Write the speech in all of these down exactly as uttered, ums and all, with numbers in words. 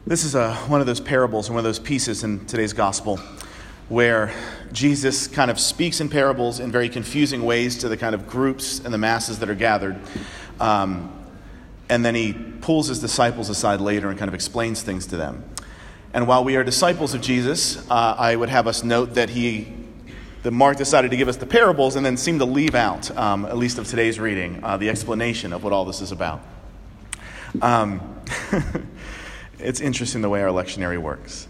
This is a, one of those parables, one of those pieces in today's gospel where Jesus kind of speaks in parables in very confusing ways to the kind of groups and the masses that are gathered. Um, and then he pulls his disciples aside later and kind of explains things to them. And while we are disciples of Jesus, uh, I would have us note that he, that Mark decided to give us the parables and then seemed to leave out, um, at least of today's reading, uh, the explanation of what all this is about. Um, it's interesting the way our lectionary works.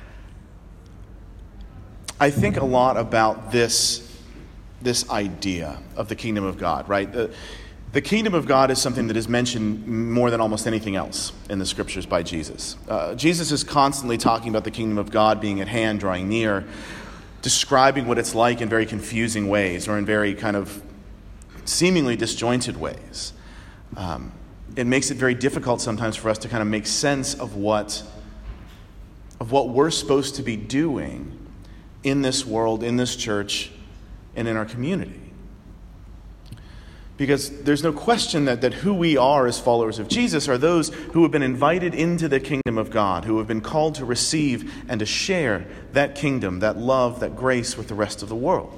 I think a lot about this, this idea of the kingdom of God, right? The, the kingdom of God is something that is mentioned more than almost anything else in the scriptures by Jesus. Uh, Jesus is constantly talking about the kingdom of God being at hand, drawing near, describing what it's like in very confusing ways or in very kind of seemingly disjointed ways. Um, it makes it very difficult sometimes for us to kind of make sense of what, of what we're supposed to be doing in this world, in this church, and in our community. Because there's no question that, that who we are as followers of Jesus are those who have been invited into the kingdom of God, who have been called to receive and to share that kingdom, that love, that grace with the rest of the world.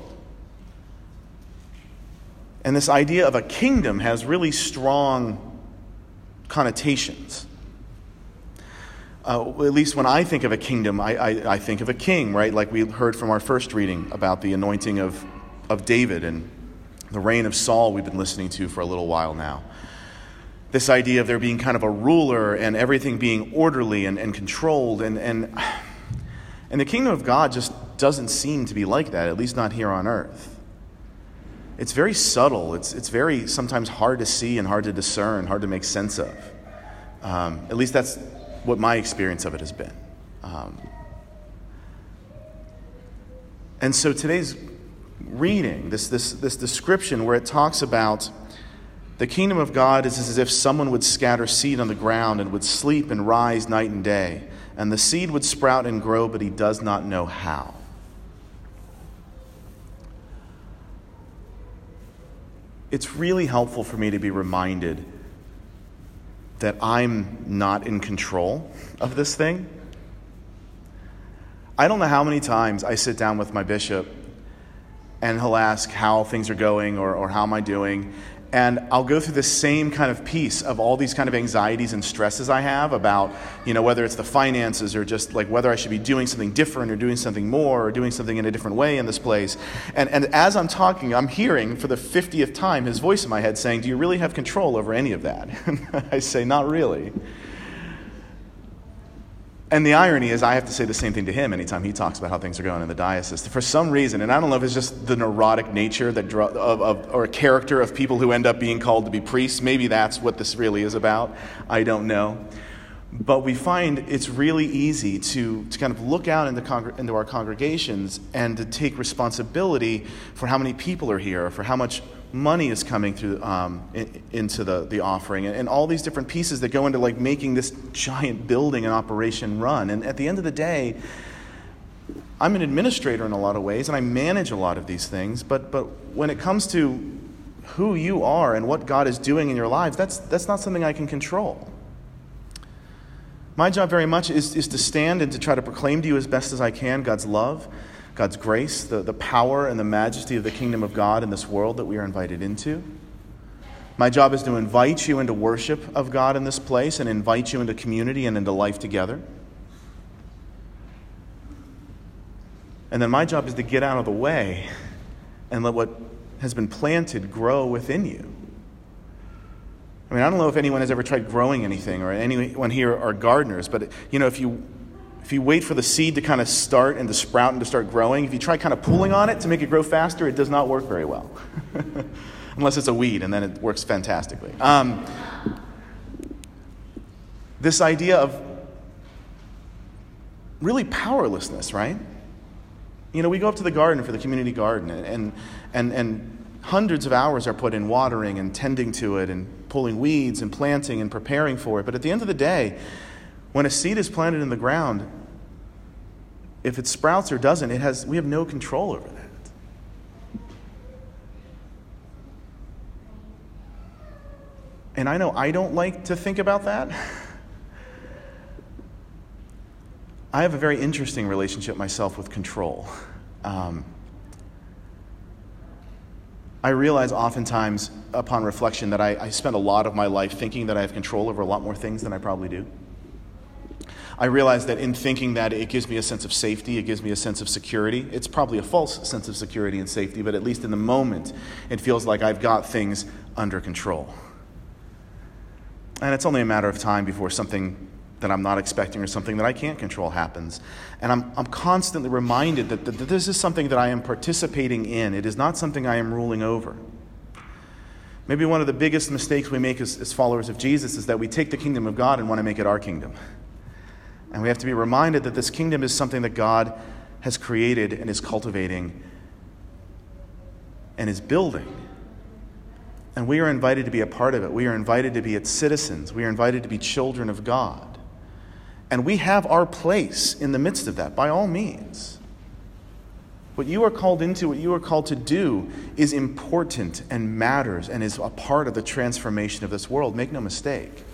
And this idea of a kingdom has really strong connotations. Uh, at least when I think of a kingdom, I, I, I think of a king, right? Like we heard from our first reading about the anointing of, of David and the reign of Saul we've been listening to for a little while now. This idea of there being kind of a ruler and everything being orderly and, and controlled. And, and, and the kingdom of God just doesn't seem to be like that, at least not here on earth. It's very subtle. It's, it's very sometimes hard to see and hard to discern, hard to make sense of. Um, at least that's what my experience of it has been. Um, and so today's reading, this, this, this description where it talks about the kingdom of God is as if someone would scatter seed on the ground and would sleep and rise night and day, and the seed would sprout and grow, but he does not know how. It's really helpful for me to be reminded that I'm not in control of this thing. I don't know how many times I sit down with my bishop and he'll ask how things are going or, or how am I doing. And I'll go through the same kind of piece of all these kind of anxieties and stresses I have about, you know, whether it's the finances or just like whether I should be doing something different or doing something more or doing something in a different way in this place. And, and as I'm talking, I'm hearing for the fiftieth time his voice in my head saying, do you really have control over any of that? And I say, not really. And the irony is I have to say the same thing to him anytime he talks about how things are going in the diocese. For some reason, and I don't know if it's just the neurotic nature that dro- of, of or a character of people who end up being called to be priests. Maybe that's what this really is about. I don't know. But we find it's really easy to, to kind of look out into, congr- into our congregations and to take responsibility for how many people are here, or for how much money is coming through um, in, into the, the offering, and, and all these different pieces that go into like making this giant building and operation run. And at the end of the day, I'm an administrator in a lot of ways, and I manage a lot of these things. But but when it comes to who you are and what God is doing in your lives, that's that's not something I can control. My job very much is, is to stand and to try to proclaim to you as best as I can God's love, God's grace, the, the power and the majesty of the kingdom of God in this world that we are invited into. My job is to invite you into worship of God in this place and invite you into community and into life together. And then my job is to get out of the way and let what has been planted grow within you. I mean, I don't know if anyone has ever tried growing anything, or anyone here are gardeners, but you know, if you if you wait for the seed to kind of start and to sprout and to start growing, if you try kind of pulling on it to make it grow faster, it does not work very well. Unless it's a weed, and then it works fantastically. Um, this idea of really powerlessness, right? You know, we go up to the garden for the community garden, and and and hundreds of hours are put in watering and tending to it and pulling weeds and planting and preparing for it. But at the end of the day, when a seed is planted in the ground, if it sprouts or doesn't, it has we have no control over that. And I know I don't like to think about that. I have a very interesting relationship myself with control. Um, I realize oftentimes upon reflection that I, I spend a lot of my life thinking that I have control over a lot more things than I probably do. I realize that in thinking that it gives me a sense of safety, it gives me a sense of security. It's probably a false sense of security and safety, but at least in the moment, it feels like I've got things under control. And it's only a matter of time before something that I'm not expecting or something that I can't control happens. And I'm, I'm constantly reminded that, that, that this is something that I am participating in. It is not something I am ruling over. Maybe one of the biggest mistakes we make as, as followers of Jesus is that we take the kingdom of God and want to make it our kingdom. And we have to be reminded that this kingdom is something that God has created and is cultivating and is building. And we are invited to be a part of it. We are invited to be its citizens. We are invited to be children of God. And we have our place in the midst of that, by all means. What you are called into, what you are called to do, is important and matters and is a part of the transformation of this world. Make no mistake.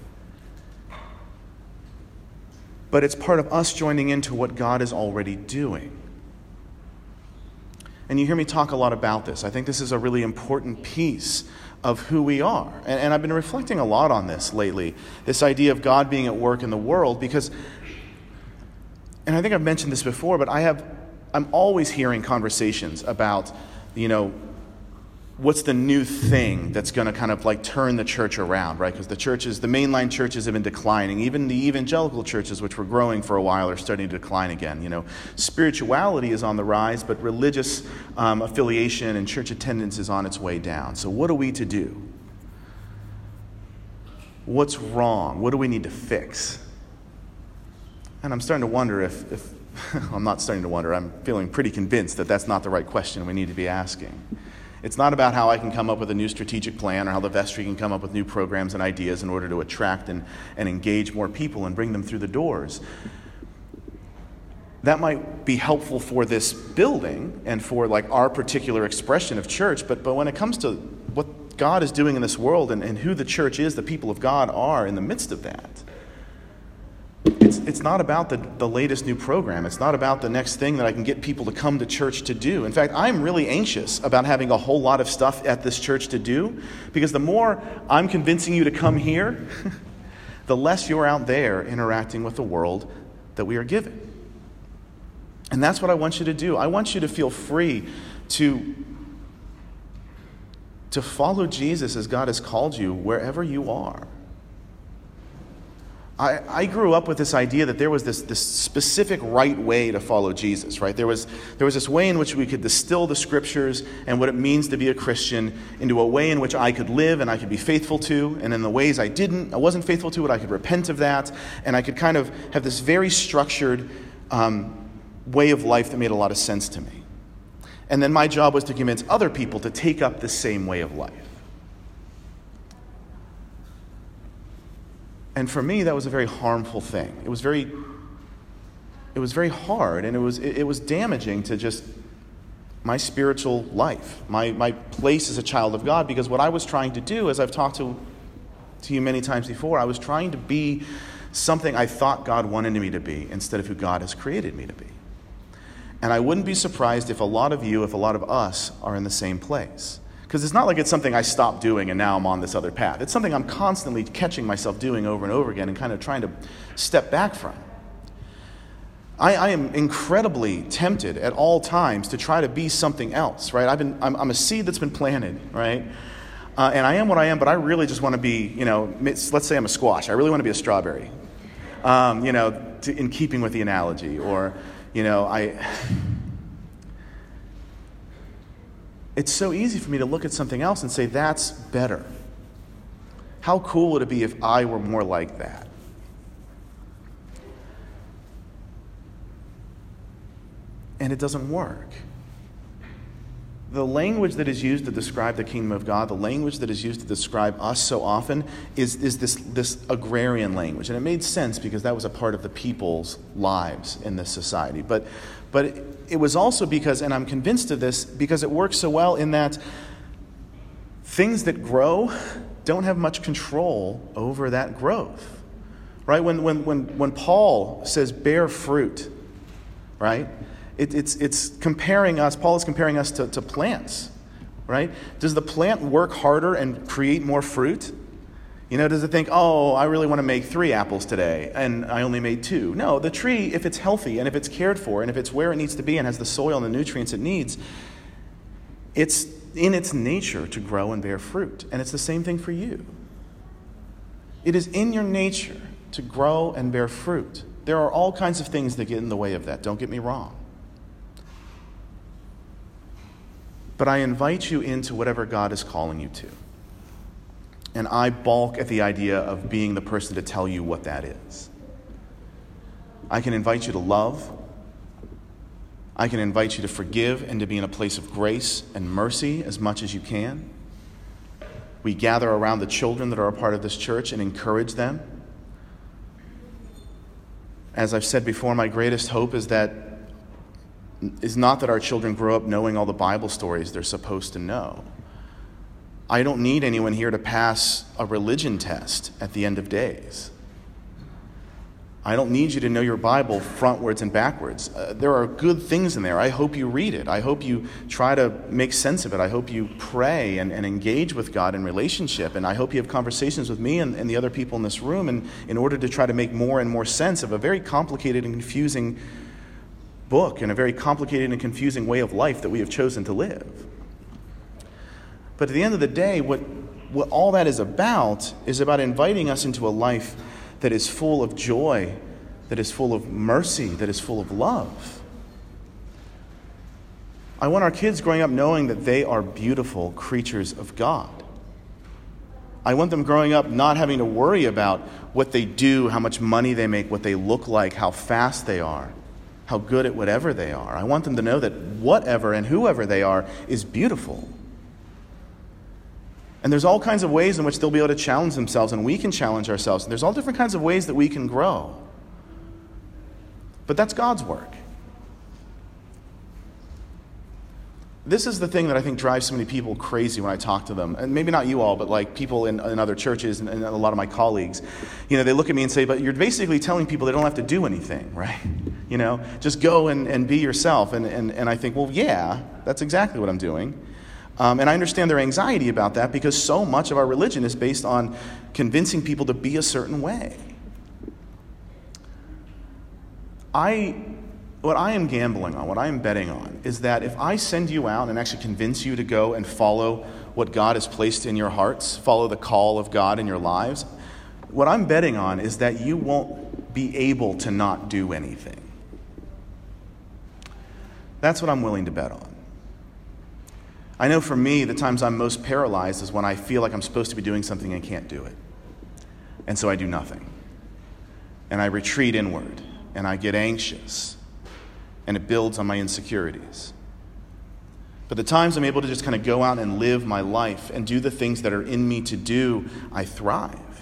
But it's part of us joining into what God is already doing. And you hear me talk a lot about this. I think this is a really important piece of who we are. And, and I've been reflecting a lot on this lately, this idea of God being at work in the world, because, and I think I've mentioned this before, but I have, I'm always hearing conversations about, you know, what's the new thing that's going to kind of like turn the church around, right? Because the churches, the mainline churches have been declining. Even the evangelical churches, which were growing for a while, are starting to decline again. You know, spirituality is on the rise, but religious um, affiliation and church attendance is on its way down. So what are we to do? What's wrong? What do we need to fix? And I'm starting to wonder if, if I'm not starting to wonder, I'm feeling pretty convinced that that's not the right question we need to be asking. It's not about how I can come up with a new strategic plan or how the vestry can come up with new programs and ideas in order to attract and, and engage more people and bring them through the doors. That might be helpful for this building and for like our particular expression of church, but, but when it comes to what God is doing in this world and, and who the church is, the people of God are in the midst of that, It's, it's not about the, the latest new program. It's not about the next thing that I can get people to come to church to do. In fact, I'm really anxious about having a whole lot of stuff at this church to do, because the more I'm convincing you to come here, the less you're out there interacting with the world that we are given. And that's what I want you to do. I want you to feel free to, to follow Jesus as God has called you wherever you are. I, I grew up with this idea that there was this, this specific right way to follow Jesus, right? There was, there was this way in which we could distill the scriptures and what it means to be a Christian into a way in which I could live and I could be faithful to, and in the ways I didn't, I wasn't faithful to it, I could repent of that, and I could kind of have this very structured um, way of life that made a lot of sense to me. And then my job was to convince other people to take up the same way of life. And for me, that was a very harmful thing. It was very, it was very hard, and it was it, it was damaging to just my spiritual life, my my place as a child of God. Because what I was trying to do, as I've talked to to you many times before, I was trying to be something I thought God wanted me to be instead of who God has created me to be. And I wouldn't be surprised if a lot of you, if a lot of us, are in the same place. Because it's not like it's something I stopped doing and now I'm on this other path. It's something I'm constantly catching myself doing over and over again and kind of trying to step back from. I, I am incredibly tempted at all times to try to be something else, right? I've been, I'm, I'm a seed that's been planted, right? Uh, and I am what I am, but I really just want to be, you know, let's say I'm a squash. I really want to be a strawberry, um, you know, to, in keeping with the analogy. Or, you know, I... It's so easy for me to look at something else and say, that's better. How cool would it be if I were more like that? And it doesn't work. The language that is used to describe the kingdom of God, the language that is used to describe us so often, is, is this, this agrarian language. And it made sense because that was a part of the people's lives in this society. But, but it, it was also because, and I'm convinced of this, because it works so well in that things that grow don't have much control over that growth. Right? When, when, when, when Paul says bear fruit, right? It, it's, it's comparing us, Paul is comparing us to, to plants, right? Does the plant work harder and create more fruit? You know, does it think, oh, I really want to make three apples today, and I only made two? No, the tree, if it's healthy and if it's cared for and if it's where it needs to be and has the soil and the nutrients it needs, it's in its nature to grow and bear fruit. And it's the same thing for you. It is in your nature to grow and bear fruit. There are all kinds of things that get in the way of that, don't get me wrong. But I invite you into whatever God is calling you to. And I balk at the idea of being the person to tell you what that is. I can invite you to love. I can invite you to forgive and to be in a place of grace and mercy as much as you can. We gather around the children that are a part of this church and encourage them. As I've said before, my greatest hope is that is not that our children grow up knowing all the Bible stories they're supposed to know. I don't need anyone here to pass a religion test at the end of days. I don't need you to know your Bible frontwards and backwards. Uh, there are good things in there. I hope you read it. I hope you try to make sense of it. I hope you pray and, and engage with God in relationship. And I hope you have conversations with me and, and the other people in this room in, in order to try to make more and more sense of a very complicated and confusing book and a very complicated and confusing way of life that we have chosen to live. But at the end of the day, what, what all that is about is about inviting us into a life that is full of joy, that is full of mercy, that is full of love. I want our kids growing up knowing that they are beautiful creatures of God. I want them growing up not having to worry about what they do, how much money they make, what they look like, how fast they are, how good at whatever they are. I want them to know that whatever and whoever they are is beautiful. And there's all kinds of ways in which they'll be able to challenge themselves, and we can challenge ourselves. And there's all different kinds of ways that we can grow. But that's God's work. This is the thing that I think drives so many people crazy when I talk to them. And maybe not you all, but like people in, in other churches and, and a lot of my colleagues. You know, they look at me and say, but you're basically telling people they don't have to do anything, right? You know, just go and, and be yourself. And, and, and I think, well, yeah, that's exactly what I'm doing. Um, and I understand their anxiety about that because so much of our religion is based on convincing people to be a certain way. I, what I am gambling on, what I am betting on, is that if I send you out and actually convince you to go and follow what God has placed in your hearts, follow the call of God in your lives, what I'm betting on is that you won't be able to not do anything. That's what I'm willing to bet on. I know for me, the times I'm most paralyzed is when I feel like I'm supposed to be doing something and can't do it. And so I do nothing. And I retreat inward, and I get anxious, and it builds on my insecurities. But the times I'm able to just kind of go out and live my life and do the things that are in me to do, I thrive.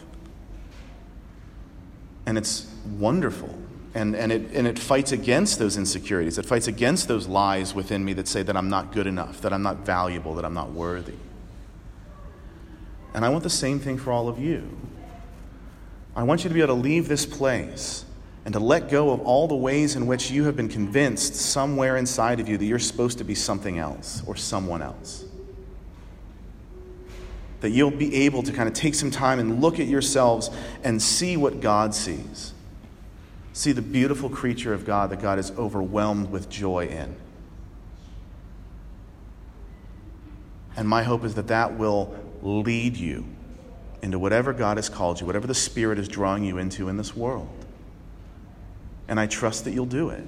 And it's wonderful. And, and, it, and it fights against those insecurities. It fights against those lies within me that say that I'm not good enough, that I'm not valuable, that I'm not worthy. And I want the same thing for all of you. I want you to be able to leave this place and to let go of all the ways in which you have been convinced somewhere inside of you that you're supposed to be something else or someone else. That you'll be able to kind of take some time and look at yourselves and see what God sees. See the beautiful creature of God that God is overwhelmed with joy in. And my hope is that that will lead you into whatever God has called you, whatever the Spirit is drawing you into in this world. And I trust that you'll do it.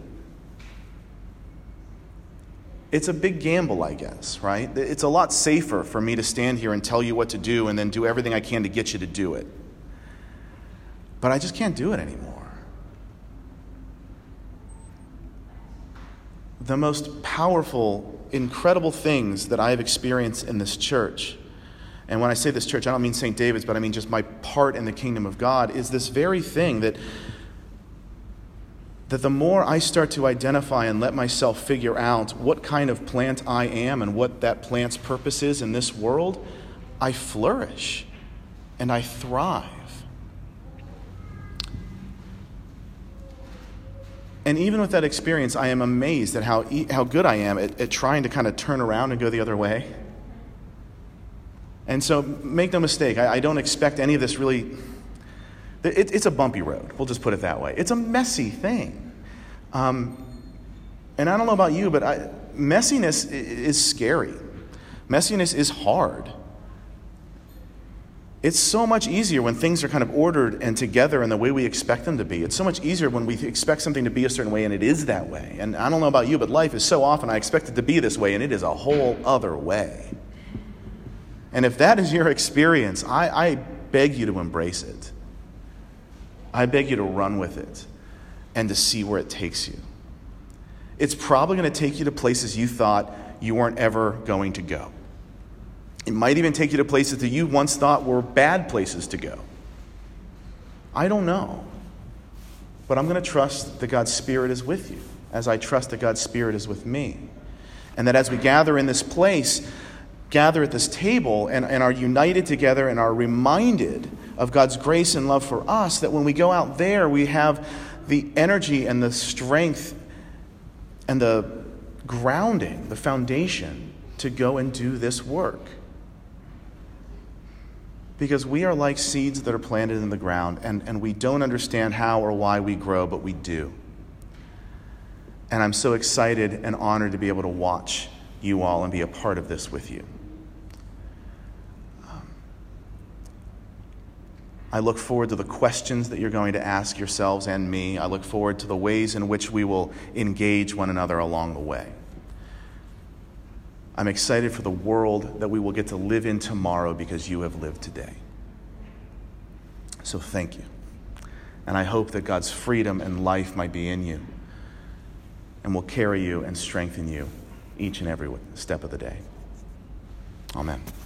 It's a big gamble, I guess, right? It's a lot safer for me to stand here and tell you what to do and then do everything I can to get you to do it. But I just can't do it anymore. The most powerful, incredible things that I have experienced in this church, and when I say this church, I don't mean Saint David's, but I mean just my part in the kingdom of God, is this very thing that, that the more I start to identify and let myself figure out what kind of plant I am and what that plant's purpose is in this world, I flourish and I thrive. And even with that experience, I am amazed at how, e- how good I am at, at trying to kind of turn around and go the other way. And so make no mistake, I, I don't expect any of this really... It, it's a bumpy road, we'll just put it that way. It's a messy thing. Um, and I don't know about you, but I, messiness is scary. Messiness is hard. It's so much easier when things are kind of ordered and together in the way we expect them to be. It's so much easier when we expect something to be a certain way and it is that way. And I don't know about you, but life is so often I expect it to be this way and it is a whole other way. And if that is your experience, I, I beg you to embrace it. I beg you to run with it and to see where it takes you. It's probably going to take you to places you thought you weren't ever going to go. It might even take you to places that you once thought were bad places to go. I don't know. But I'm going to trust that God's Spirit is with you, as I trust that God's Spirit is with me. And that as we gather in this place, gather at this table, and, and are united together and are reminded of God's grace and love for us, that when we go out there, we have the energy and the strength and the grounding, the foundation to go and do this work. Because we are like seeds that are planted in the ground, and, and we don't understand how or why we grow, but we do. And I'm so excited and honored to be able to watch you all and be a part of this with you. Um, I look forward to the questions that you're going to ask yourselves and me. I look forward to the ways in which we will engage one another along the way. I'm excited for the world that we will get to live in tomorrow because you have lived today. So thank you. And I hope that God's freedom and life might be in you and will carry you and strengthen you each and every step of the day. Amen.